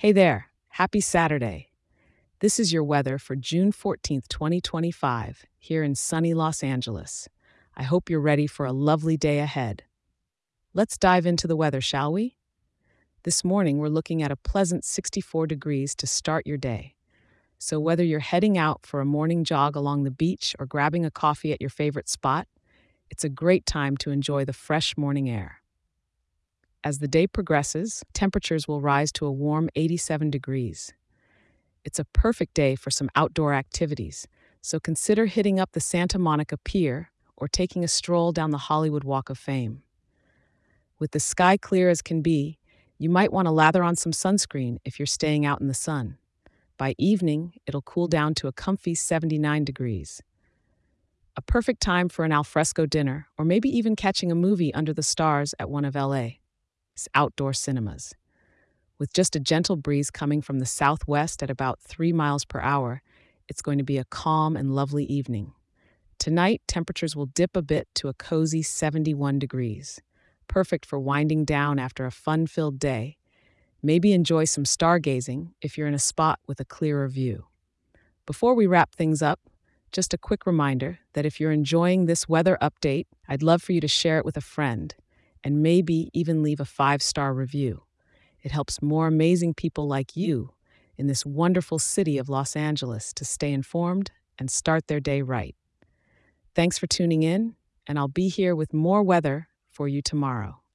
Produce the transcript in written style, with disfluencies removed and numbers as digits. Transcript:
Hey there, happy Saturday. This is your weather for June 14th, 2025, here in sunny Los Angeles. I hope you're ready for a lovely day ahead. Let's dive into the weather, shall we? This morning, we're looking at a pleasant 64 degrees to start your day. So, whether you're heading out for a morning jog along the beach or grabbing a coffee at your favorite spot, it's a great time to enjoy the fresh morning air. As the day progresses, temperatures will rise to a warm 87 degrees. It's a perfect day for some outdoor activities, so consider hitting up the Santa Monica Pier or taking a stroll down the Hollywood Walk of Fame. With the sky clear as can be, you might want to lather on some sunscreen if you're staying out in the sun. By evening, it'll cool down to a comfy 79 degrees. A perfect time for an alfresco dinner or maybe even catching a movie under the stars at one of LA's outdoor cinemas. With just a gentle breeze coming from the southwest at about 3 miles per hour, it's going to be a calm and lovely evening. Tonight, temperatures will dip a bit to a cozy 71 degrees, perfect for winding down after a fun-filled day. Maybe enjoy some stargazing if you're in a spot with a clearer view. Before we wrap things up, just a quick reminder that if you're enjoying this weather update, I'd love for you to share it with a friend and maybe even leave a 5-star review. It helps more amazing people like you in this wonderful city of Los Angeles to stay informed and start their day right. Thanks for tuning in, and I'll be here with more weather for you tomorrow.